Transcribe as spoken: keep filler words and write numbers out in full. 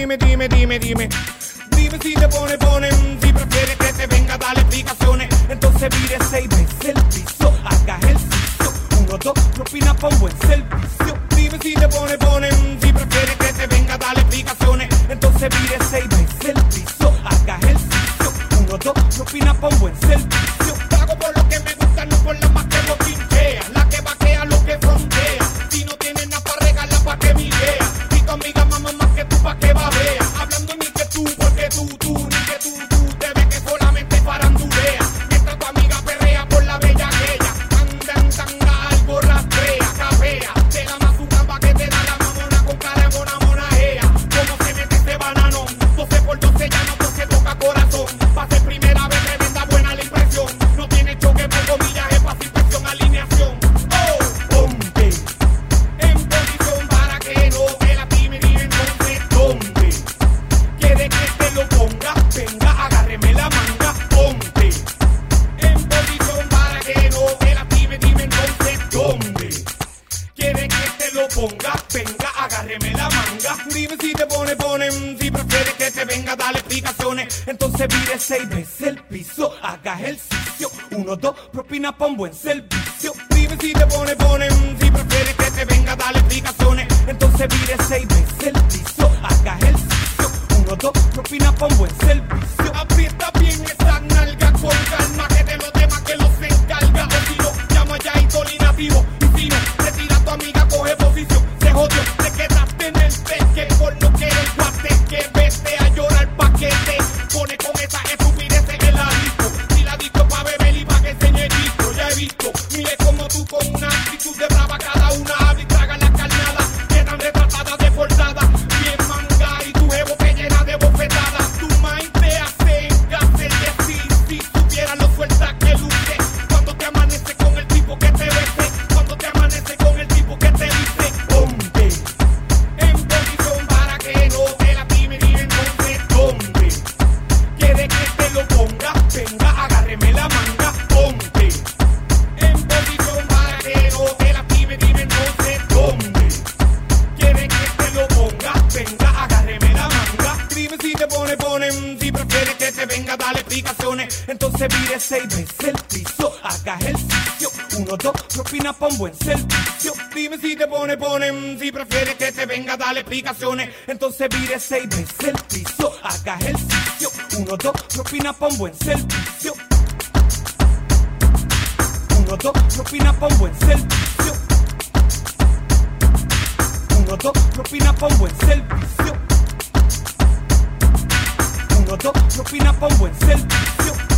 dime, dime, dime, dime. Dime si te pone, pone, si prefieres que te venga, dale explicaciones. Entonces mire seis veces el piso, haga ejercicio. Uno, dos, propina pa' un buen servicio. Dime si te pone, pone, si prefieres que te venga, dale explicaciones. Entonces mire seis veces el piso, haga ejercicio. Uno, dos, propina pa' un buen servicio. Pago por lo que me gusta, no por la más que lo pinchea. La que vaquea, lo que frontea. Si no tienes nada para regalar, pa' que mi idea. Si tu amiga mama más que tú, pa' que babea. Hablando ni que tú, porque tú, tú, ni que tú, tú. Te ves que solamente farandulea. Mientras tu amiga perrea por la bella aquella. Anda en tanga, algo rastrea, capea. Te da más su gamba que te da la mamona con cara de mona monajea. Como se mete ese bananón. doce por doce ya no se toca corazón. Pa' ser primera vez tremenda buena la impresión. No tiene choque por comillas, es pa' inspección, alineación. Oh, ponte en posición para que no te lastime ni entonces ¿dónde? Quiere que te lo ponga, venga, agárreme la manga. Ponte en posición para que no te lastime, dime entonces ¿dónde? Quiere que te lo ponga, venga, agárreme la manga. Dime si te pone, pone, si prefieres que te venga, dale explicaciones. Entonces mire seis veces el piso, haga ejercicio. Uno, dos, propina pa' un buen servicio. Dime si te pone, pone, si prefieres que te venga, dale explicaciones. Entonces mire seis veces el piso, haga ejercicio. Uno, dos, propina pa' un buen servicio. Aprieta bien esa nalga con calma, que de los demás que los encarga. O si no, llama ya y dolinativo. Y si no, retira a tu amiga, coge posición. Se jodió, te quedaste en el teque por no querer guateque. Vete a llorar pa' que te pone con esa estupidez en la disco. Si la disco pa' beber y pa' que enseñe disco. Ya he visto, mire como tú con una actitud de brava. Cada una habla y traga la carnada. Quedan retratadas de portada. Bien manga y tu jevo te llena de bofetadas. Tu mind te hace engaste de sí. Si supiera lo suelta que luce. Cuando te amanece con el tipo que te bese. Cuando te amanece con el tipo que te dice. Ponte en posición para que no te lastime ni entonces ¿dónde? Quiere que te lo ponga, venga, agárreme la manga. Ponte en posición para que no te lastime, dime entonces ¿dónde? Quiere que te lo ponga, venga, agárreme la manga. Dime si te pone, pone, si prefieres que te venga, dale explicaciones. Entonces mire seis veces el piso, haga ejercicio. Uno, dos, propina pa' un buen servicio. Dime si te pone, pone, si prefieres que te venga, dale explicaciones. Entonces mire seis veces el piso, haga ejercicio. Uno, dos, propina pa' un buen servicio. Uno, dos, propina pa' un buen servicio. Uno, dos, propina pa' un buen servicio. Uno, dos, propina pa' un buen servicio.